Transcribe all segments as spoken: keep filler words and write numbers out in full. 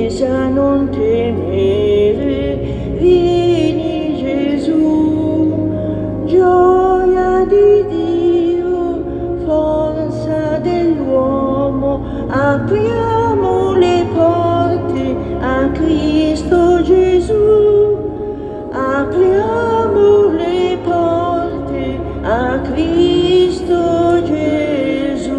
Chiesa non temere, vieni Gesù, gioia di Dio, forza dell'uomo, apriamo le porte a Cristo Gesù, apriamo le porte a Cristo Gesù.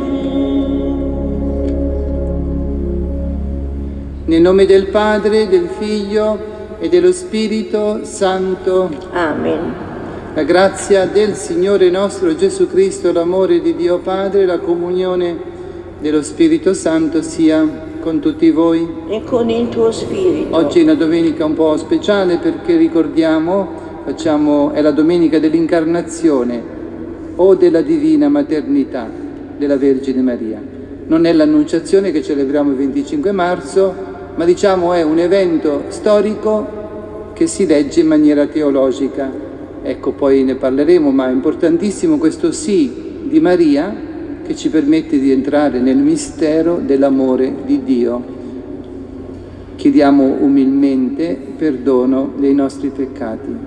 Nel nome del Padre, del Figlio e dello Spirito Santo. Amen. La grazia del Signore nostro Gesù Cristo, l'amore di Dio Padre, la comunione dello Spirito Santo sia con tutti voi. E con il tuo spirito. Oggi è una domenica un po' speciale perché ricordiamo, facciamo, è la domenica dell'incarnazione o della divina maternità della Vergine Maria. Non è l'Annunciazione che celebriamo il venticinque marzo, ma diciamo è un evento storico che si legge in maniera teologica. Ecco, poi ne parleremo, ma è importantissimo questo sì di Maria che ci permette di entrare nel mistero dell'amore di Dio. Chiediamo umilmente perdono dei nostri peccati.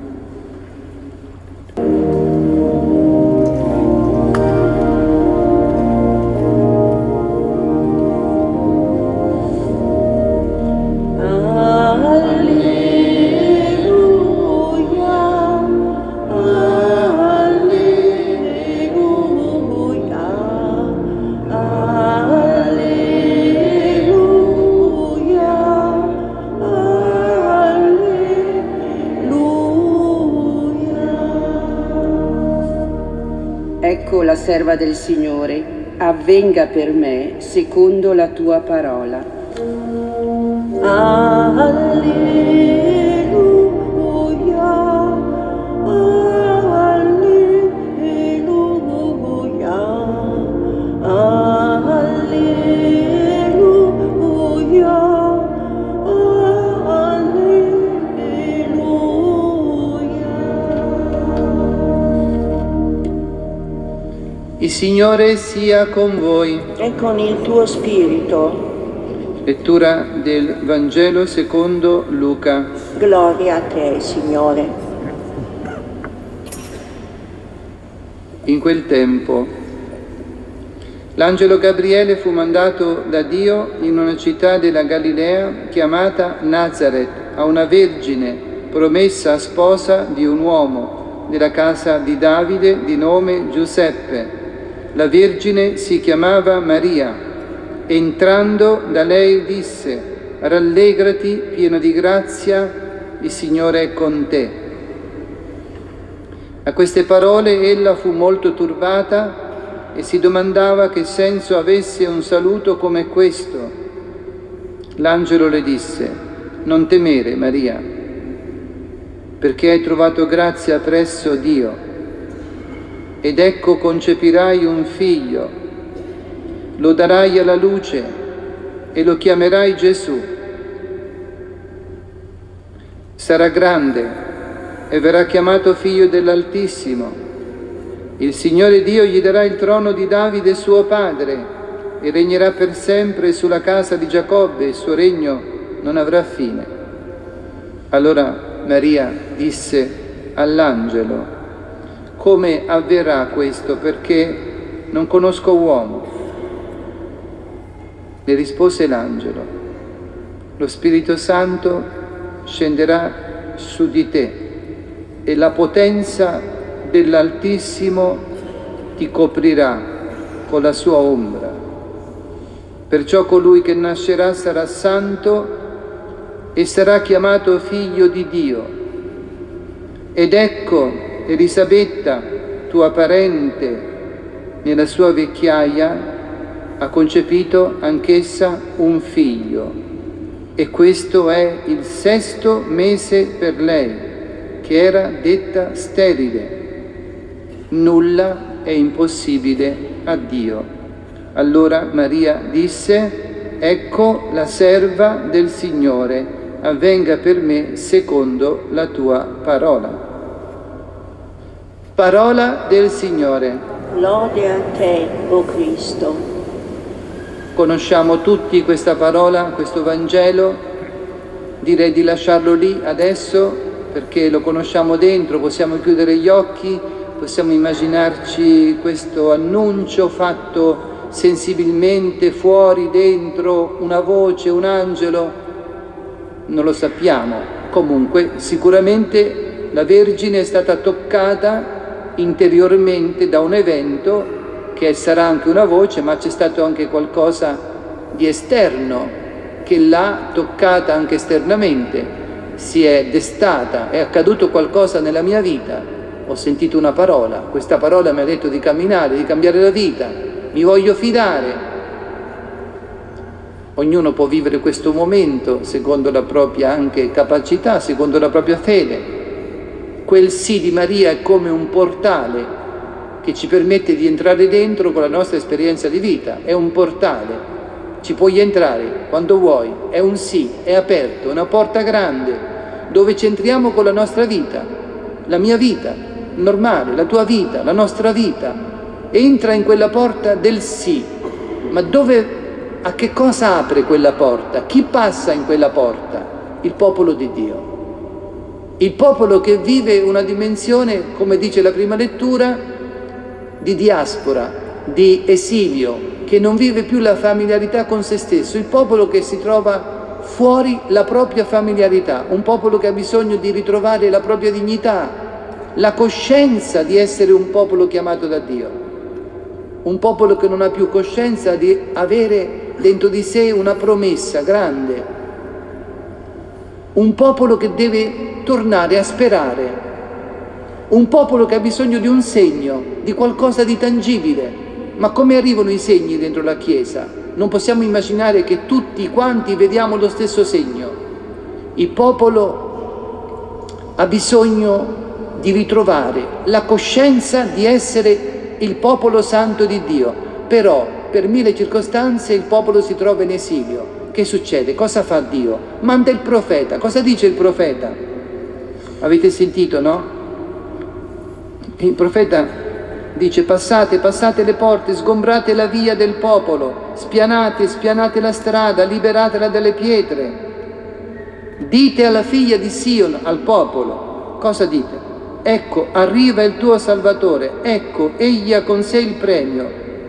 Ecco la serva del Signore, avvenga per me secondo la tua parola. Alleluia, alleluia, alleluia, Il Signore sia con voi. e con il tuo spirito. Lettura del Vangelo secondo Luca. Gloria a te, Signore. In quel tempo, l'angelo Gabriele fu mandato da Dio in una città della Galilea chiamata Nazaret, a una vergine promessa sposa di un uomo della casa di Davide di nome Giuseppe. La vergine si chiamava Maria. Entrando da lei disse: rallegrati, piena di grazia, il Signore è con te. A queste parole ella fu molto turbata e si domandava che senso avesse un saluto come questo. L'angelo le disse: non temere, Maria, perché hai trovato grazia presso Dio. Ed ecco concepirai un figlio, lo darai alla luce e lo chiamerai Gesù. Sarà grande e verrà chiamato figlio dell'Altissimo. Il Signore Dio gli darà il trono di Davide suo padre e regnerà per sempre sulla casa di Giacobbe e il suo regno non avrà fine. Allora Maria disse all'angelo: come avverrà questo, perché non conosco uomo? Le rispose l'angelo: lo Spirito Santo scenderà su di te e la potenza dell'Altissimo ti coprirà con la sua ombra. Perciò colui che nascerà sarà santo e sarà chiamato figlio di Dio. Ed ecco, Elisabetta, tua parente, nella sua vecchiaia ha concepito anch'essa un figlio, e questo è il sesto mese per lei, che era detta sterile. Nulla è impossibile a Dio. Allora Maria disse: ecco la serva del Signore, avvenga per me secondo la tua parola. Parola del Signore. Lode a te, o Cristo. Conosciamo tutti questa parola, questo Vangelo direi di lasciarlo lì adesso, perché lo conosciamo dentro, possiamo chiudere gli occhi, possiamo immaginarci questo annuncio fatto sensibilmente fuori, dentro, una voce, un angelo, non lo sappiamo. Comunque sicuramente la Vergine è stata toccata interiormente da un evento che sarà anche una voce, ma c'è stato anche qualcosa di esterno che l'ha toccata anche esternamente, si è destata, è accaduto qualcosa nella mia vita, ho sentito una parola, questa parola mi ha detto di camminare, di cambiare la vita, mi voglio fidare. Ognuno può vivere questo momento secondo la propria anche capacità, secondo la propria fede. Quel sì di Maria è come un portale che ci permette di entrare dentro con la nostra esperienza di vita, è un portale, ci puoi entrare quando vuoi, è un sì, è aperto, è una porta grande dove ci entriamo con la nostra vita, la mia vita normale, la tua vita, la nostra vita. Entra in quella porta del sì, ma dove, a che cosa apre quella porta? Chi passa in quella porta? Il popolo di Dio. Il popolo che vive una dimensione, come dice la prima lettura, di diaspora, di esilio, che non vive più la familiarità con se stesso, il popolo che si trova fuori la propria familiarità, un popolo che ha bisogno di ritrovare la propria dignità, la coscienza di essere un popolo chiamato da Dio. Un popolo che non ha più coscienza di avere dentro di sé una promessa grande. Un popolo che deve tornare a sperare. Un popolo che ha bisogno di un segno, di qualcosa di tangibile. Ma come arrivano i segni dentro la Chiesa? Non possiamo immaginare che tutti quanti vediamo lo stesso segno. Il popolo ha bisogno di ritrovare la coscienza di essere il popolo santo di Dio, però per mille circostanze il popolo si trova in esilio. Che succede? Cosa fa Dio? Manda il profeta. Cosa dice il profeta? Avete sentito, no? Il profeta dice: passate, passate le porte, sgombrate la via del popolo, spianate, spianate la strada, liberatela dalle pietre. Dite alla figlia di Sion, al popolo, cosa dite? Ecco, arriva il tuo Salvatore, ecco, egli ha con sé il premio.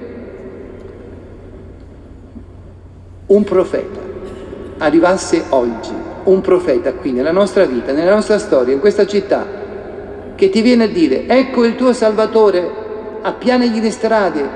Un profeta arrivasse oggi, un profeta qui nella nostra vita, nella nostra storia, in questa città, che ti viene a dire: ecco il tuo Salvatore, appianagli le strade.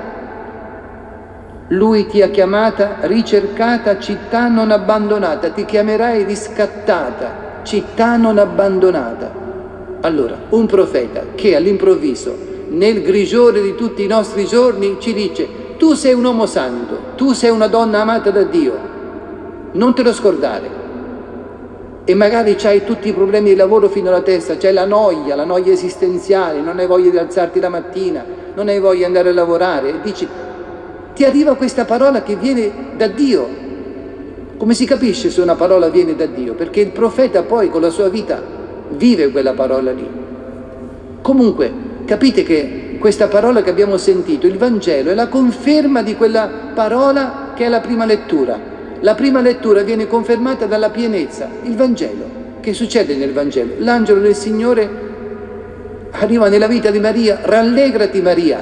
Lui ti ha chiamata, ricercata, città non abbandonata, ti chiamerai riscattata, città non abbandonata. Allora, un profeta che all'improvviso, nel grigiore di tutti i nostri giorni, ci dice: tu sei un uomo santo, tu sei una donna amata da Dio, non te lo scordare. E magari c'hai tutti i problemi di lavoro fino alla testa, c'hai la noia, la noia esistenziale, non hai voglia di alzarti la mattina, non hai voglia di andare a lavorare, e dici, ti arriva questa parola che viene da Dio. Come si capisce se una parola viene da Dio? Perché il profeta poi con la sua vita vive quella parola lì. Comunque, capite che questa parola che abbiamo sentito, il Vangelo, è la conferma di quella parola che è la prima lettura. La prima lettura viene confermata dalla pienezza, il Vangelo. Che succede nel Vangelo? L'angelo del Signore arriva nella vita di Maria: rallegrati Maria.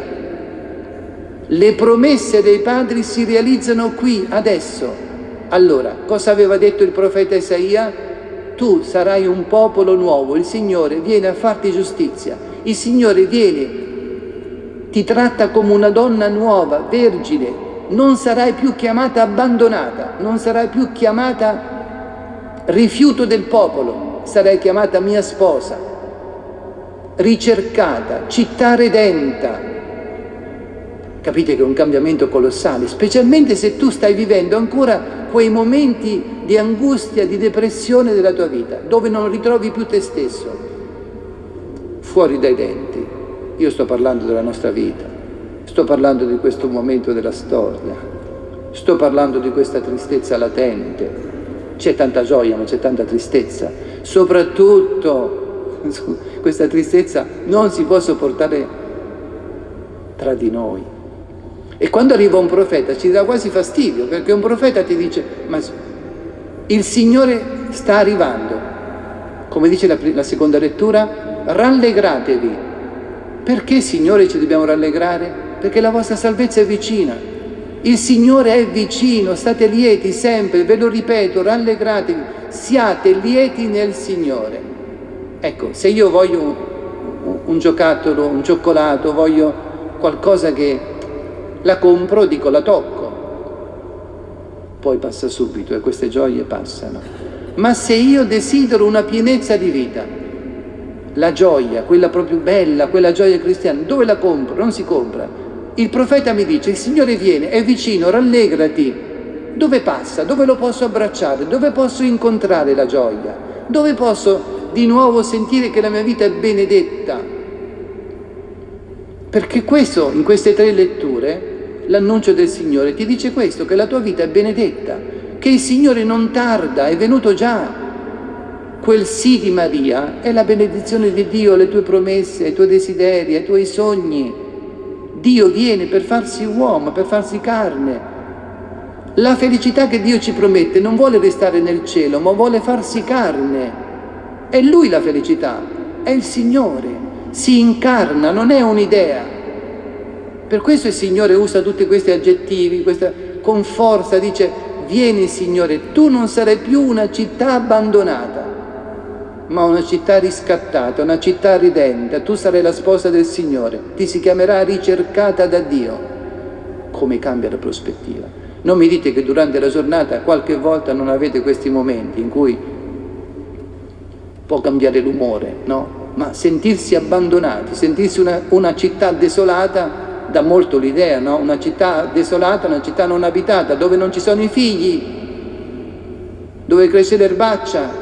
Le promesse dei padri si realizzano qui, adesso. Allora, cosa aveva detto il profeta Isaia? Tu sarai un popolo nuovo, il Signore viene a farti giustizia, il Signore viene, ti tratta come una donna nuova, vergine, non sarai più chiamata abbandonata, non sarai più chiamata rifiuto del popolo, sarai chiamata mia sposa, ricercata, città redenta. Capite che è un cambiamento colossale, specialmente se tu stai vivendo ancora quei momenti di angustia, di depressione della tua vita, dove non ritrovi più te stesso. Fuori dai denti. Io sto parlando della nostra vita, sto parlando di questo momento della storia, sto parlando di questa tristezza latente. C'è tanta gioia, ma c'è tanta tristezza. Soprattutto, questa tristezza non si può sopportare tra di noi. E quando arriva un profeta ci dà quasi fastidio, perché un profeta ti dice: ma il Signore sta arrivando. Come dice la, la seconda lettura, rallegratevi. Perché, Signore, ci dobbiamo rallegrare? Perché la vostra salvezza è vicina. Il Signore è vicino, state lieti sempre, ve lo ripeto, rallegratevi, siate lieti nel Signore. Ecco, se io voglio un, un giocattolo, un cioccolato, voglio qualcosa che la compro, dico la tocco, poi passa subito e queste gioie passano. Ma se io desidero una pienezza di vita, la gioia, quella proprio bella, quella gioia cristiana, dove la compro? Non si compra. Il profeta mi dice, il Signore viene, è vicino, rallegrati. Dove passa? Dove lo posso abbracciare? Dove posso incontrare la gioia? Dove posso di nuovo sentire che la mia vita è benedetta? Perché questo, in queste tre letture, l'annuncio del Signore ti dice questo, che la tua vita è benedetta, che il Signore non tarda, è venuto già. Quel sì di Maria è la benedizione di Dio, le tue promesse, i tuoi desideri, i tuoi sogni. Dio viene per farsi uomo, per farsi carne. La felicità che Dio ci promette non vuole restare nel cielo, ma vuole farsi carne. È Lui la felicità, è il Signore. Si incarna, non è un'idea. Per questo il Signore usa tutti questi aggettivi, questa, con forza dice, vieni Signore, tu non sarai più una città abbandonata, ma una città riscattata, una città ridenta. Tu sarai la sposa del Signore, ti si chiamerà ricercata da Dio. Come cambia la prospettiva? Non mi dite che durante la giornata qualche volta non avete questi momenti in cui può cambiare l'umore, no? Ma sentirsi abbandonati, sentirsi una, una città desolata dà molto l'idea, no? Una città desolata, una città non abitata, dove non ci sono i figli, dove cresce l'erbaccia,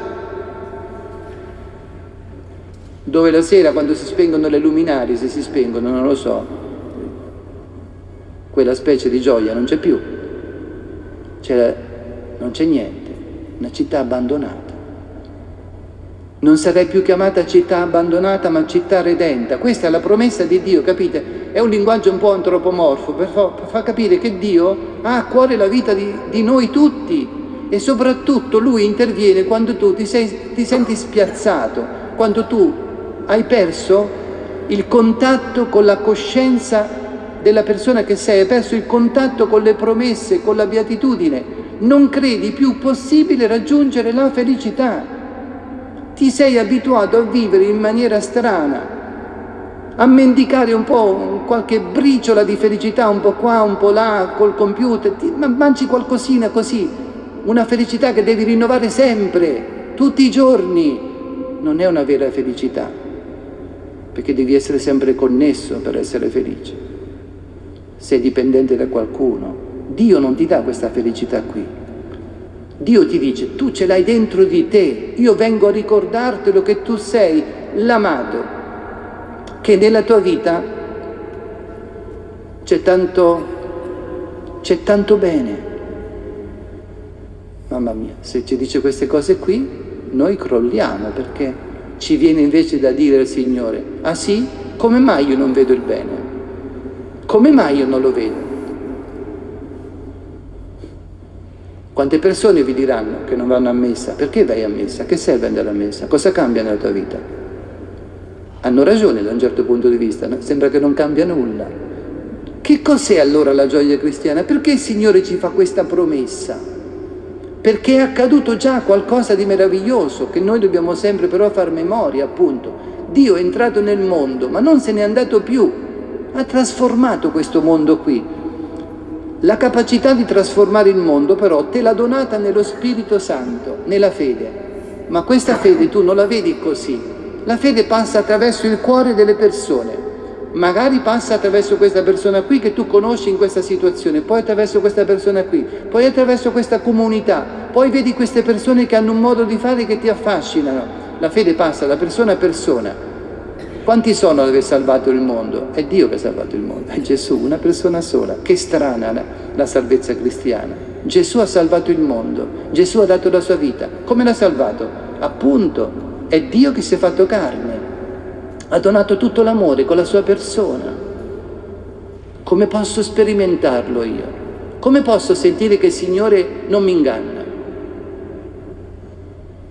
dove la sera quando si spengono le luminarie, se si spengono, non lo so, quella specie di gioia non c'è più, c'è, non c'è niente, una città abbandonata. Non sarai più chiamata città abbandonata, ma città redenta. Questa è la promessa di Dio, capite? È un linguaggio un po' antropomorfo, per far capire che Dio ha a cuore la vita di, di noi tutti e soprattutto Lui interviene quando tu ti, sei, ti senti spiazzato, quando tu hai perso il contatto con la coscienza della persona che sei, hai perso il contatto con le promesse, con la beatitudine, non credi più possibile raggiungere la felicità. Ti sei abituato a vivere in maniera strana, a mendicare un po' qualche briciola di felicità, un po' qua, un po' là, col computer, ti, ma mangi qualcosina così, una felicità che devi rinnovare sempre, tutti i giorni. Non è una vera felicità, perché devi essere sempre connesso per essere felice. Sei dipendente da qualcuno. Dio non ti dà questa felicità qui. Dio ti dice, tu ce l'hai dentro di te, io vengo a ricordartelo che tu sei l'amato, che nella tua vita c'è tanto, c'è tanto bene. Mamma mia, se ci dice queste cose qui, noi crolliamo, perché ci viene invece da dire al Signore, ah sì? Come mai io non vedo il bene? Come mai io non lo vedo? Quante persone vi diranno che non vanno a messa? Perché vai a messa? Che serve andare a messa? Cosa cambia nella tua vita? Hanno ragione da un certo punto di vista, no? Sembra che non cambia nulla. Che cos'è allora la gioia cristiana? Perché il Signore ci fa questa promessa? Perché è accaduto già qualcosa di meraviglioso, che noi dobbiamo sempre però far memoria, appunto. Dio è entrato nel mondo, ma non se n'è andato più. Ha trasformato questo mondo qui. La capacità di trasformare il mondo però te l'ha donata nello Spirito Santo, nella fede. Ma questa fede tu non la vedi così. La fede passa attraverso il cuore delle persone. Magari passa attraverso questa persona qui che tu conosci in questa situazione, poi attraverso questa persona qui, poi attraverso questa comunità, poi vedi queste persone che hanno un modo di fare che ti affascinano. La fede passa da persona a persona. Quanti sono ad aver salvato il mondo? È Dio che ha salvato il mondo, è Gesù, una persona sola. Che strana la, la salvezza cristiana. Gesù ha salvato il mondo, Gesù ha dato la sua vita. Come l'ha salvato? Appunto, è Dio che si è fatto carne, ha donato tutto l'amore con la sua persona. Come posso sperimentarlo io? Come posso sentire che il Signore non mi inganna?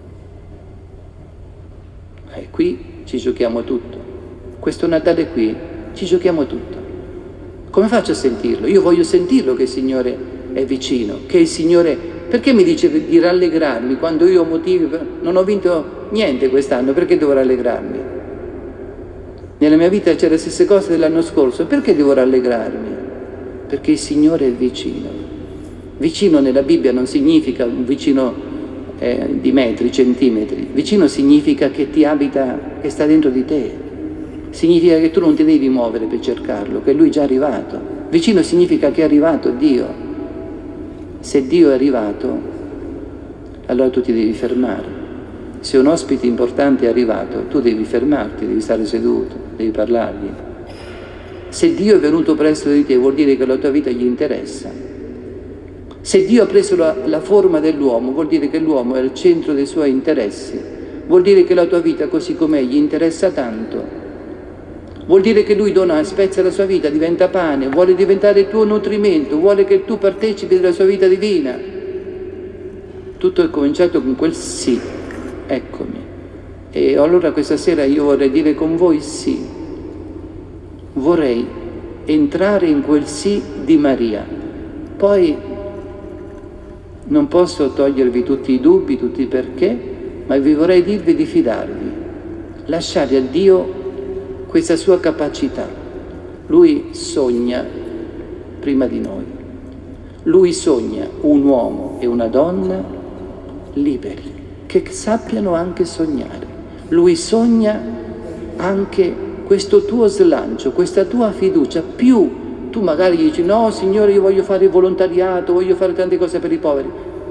E qui ci giochiamo tutto. Questo Natale qui ci giochiamo tutto. Come faccio a sentirlo? Io voglio sentirlo che il Signore è vicino, che il Signore... Perché mi dice di rallegrarmi quando io ho motivi per... Non ho vinto niente quest'anno, perché devo rallegrarmi? Nella mia vita c'è la stessa cosa dell'anno scorso, perché devo rallegrarmi? Perché il Signore è vicino. Vicino nella Bibbia non significa un vicino eh, di metri, centimetri. Vicino significa che ti abita, che sta dentro di te. Significa che tu non ti devi muovere per cercarlo, che Lui è già arrivato. Vicino significa che è arrivato Dio. Se Dio è arrivato, allora tu ti devi fermare. Se un ospite importante è arrivato, tu devi fermarti, devi stare seduto, devi parlargli. Se Dio è venuto presto di te, vuol dire che la tua vita gli interessa. Se Dio ha preso la, la forma dell'uomo, vuol dire che l'uomo è al centro dei suoi interessi. Vuol dire che la tua vita, così com'è, gli interessa tanto. Vuol dire che Lui dona, spezza la sua vita, diventa pane, vuole diventare il tuo nutrimento, vuole che tu partecipi della sua vita divina. Tutto è cominciato con quel sì, eccomi. E allora questa sera io vorrei dire con voi sì. Vorrei entrare in quel sì di Maria. Poi non posso togliervi tutti i dubbi, tutti i perché, ma vi vorrei dirvi di fidarvi. Lasciare a Dio questa sua capacità. Lui sogna prima di noi. Lui sogna un uomo e una donna liberi, che sappiano anche sognare. Lui sogna anche questo tuo slancio, questa tua fiducia. Più tu magari dici, no Signore, io voglio fare il volontariato, voglio fare tante cose per i poveri.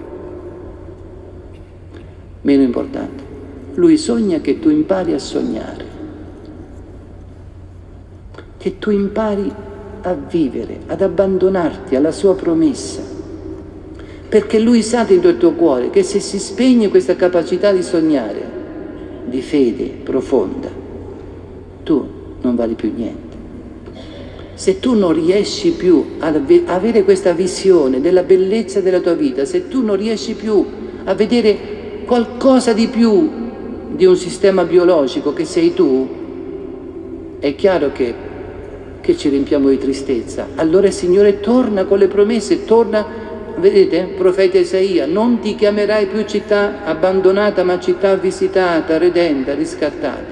Meno importante. Lui sogna che tu impari a sognare. Che tu impari a vivere, ad abbandonarti alla sua promessa, perché Lui sa dentro il tuo cuore che se si spegne questa capacità di sognare, di fede profonda, tu non vali più niente. Se tu non riesci più ad avere questa visione della bellezza della tua vita, se tu non riesci più a vedere qualcosa di più di un sistema biologico che sei tu, è chiaro che che ci riempiamo di tristezza. Allora il Signore torna con le promesse, torna, vedete, profeta Isaia, non ti chiamerai più città abbandonata, ma città visitata, redenta, riscattata.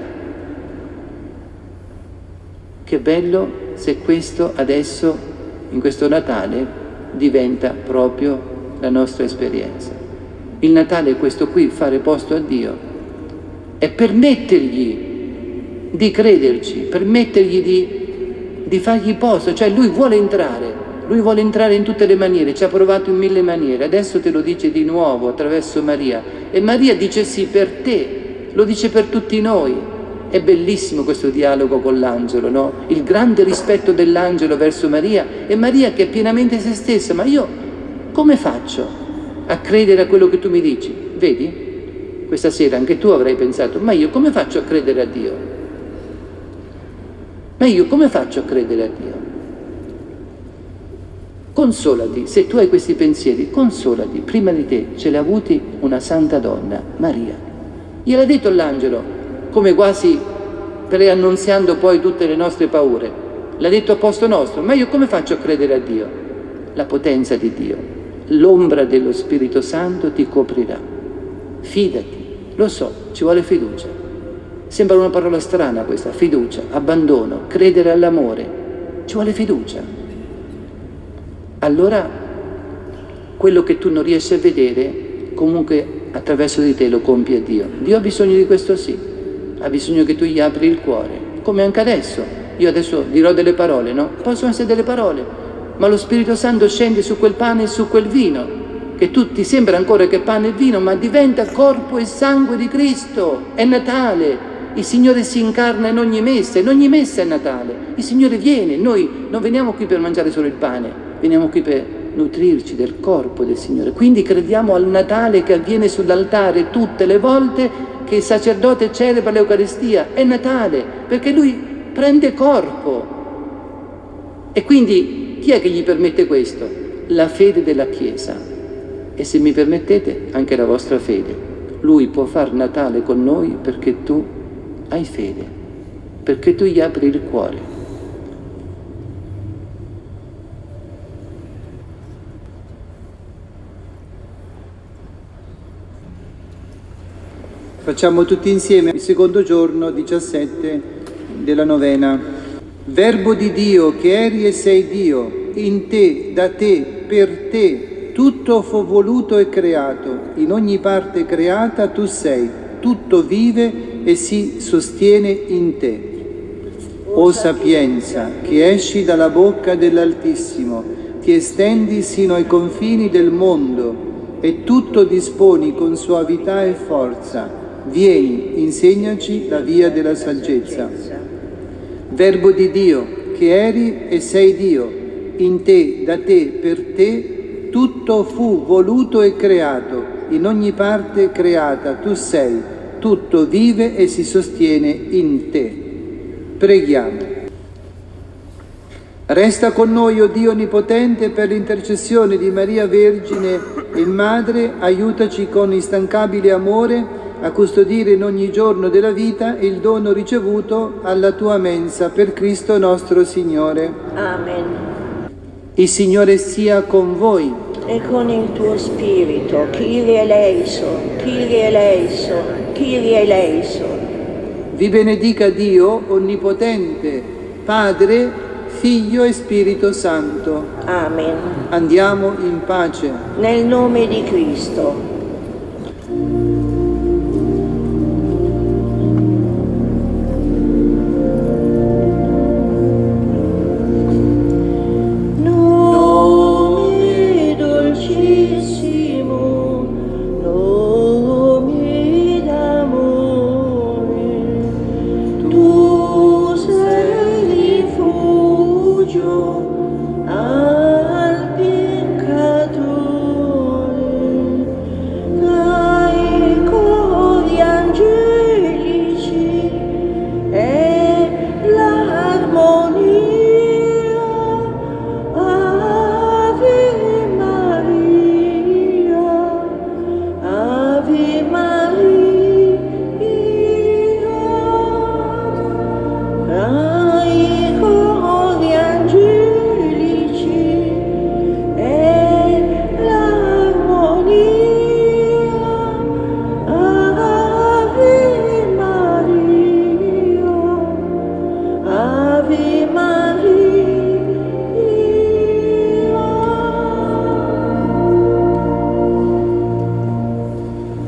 Che bello se questo adesso, in questo Natale, diventa proprio la nostra esperienza. Il Natale è questo qui, fare posto a Dio, è permettergli di crederci, permettergli di di fargli posto, cioè Lui vuole entrare, Lui vuole entrare in tutte le maniere, ci ha provato in mille maniere, adesso te lo dice di nuovo attraverso Maria, e Maria dice sì per te, lo dice per tutti noi. È bellissimo questo dialogo con l'angelo, no? Il grande rispetto dell'angelo verso Maria, e Maria che è pienamente se stessa, ma io come faccio a credere a quello che tu mi dici? Vedi? Questa sera anche tu avrai pensato, ma io come faccio a credere a Dio? Ma io come faccio a credere a Dio? Consolati, se tu hai questi pensieri, consolati. Prima di te ce l'ha avuti una santa donna, Maria. Gliel'ha detto l'angelo, come quasi preannunziando poi tutte le nostre paure. L'ha detto a posto nostro, ma io come faccio a credere a Dio? La potenza di Dio, l'ombra dello Spirito Santo ti coprirà. Fidati, lo so, ci vuole fiducia. Sembra una parola strana questa, fiducia, abbandono, credere all'amore. Ci vuole fiducia. Allora, quello che tu non riesci a vedere, comunque attraverso di te lo compie Dio. Dio ha bisogno di questo sì, ha bisogno che tu gli apri il cuore, come anche adesso. Io adesso dirò delle parole, no? Possono essere delle parole, ma lo Spirito Santo scende su quel pane e su quel vino, che tu ti sembra ancora che pane e vino, ma diventa corpo e sangue di Cristo. È Natale. Il Signore si incarna in ogni messa, in ogni messa è Natale. Il Signore viene, noi non veniamo qui per mangiare solo il pane, veniamo qui per nutrirci del corpo del Signore. Quindi crediamo al Natale che avviene sull'altare tutte le volte che il sacerdote celebra l'Eucaristia. È Natale, perché Lui prende corpo. E quindi chi è che gli permette questo? La fede della Chiesa. E se mi permettete, anche la vostra fede. Lui può far Natale con noi perché tu hai fede, perché tu gli apri il cuore. Facciamo tutti insieme il secondo giorno, diciassette, della novena. Verbo di Dio, che eri e sei Dio, in te, da te, per te, tutto fu voluto e creato, in ogni parte creata tu sei, tutto vive e si sostiene in te. O sapienza, che esci dalla bocca dell'Altissimo, ti estendi sino ai confini del mondo e tutto disponi con soavità e forza. Vieni, insegnaci la via della saggezza. Verbo di Dio, che eri e sei Dio, in te, da te, per te, tutto fu voluto e creato, in ogni parte creata tu sei, tutto vive e si sostiene in te. Preghiamo. Resta con noi, o Dio Onnipotente, per l'intercessione di Maria Vergine e Madre, aiutaci con instancabile amore a custodire in ogni giorno della vita il dono ricevuto alla tua mensa, per Cristo nostro Signore. Amen. Il Signore sia con voi. E con il tuo spirito, Kyrie eleison, Kyrie eleison, Kyrie eleison. Vi benedica Dio Onnipotente, Padre, Figlio e Spirito Santo. Amen. Andiamo in pace. Nel nome di Cristo.